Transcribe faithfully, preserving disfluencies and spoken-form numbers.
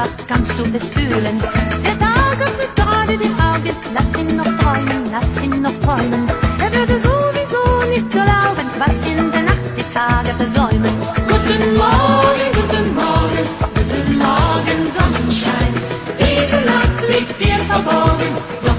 Körper kannst du es fühlen. Der Tag öffnet gerade die Augen, lass ihn noch träumen, lass ihn noch träumen.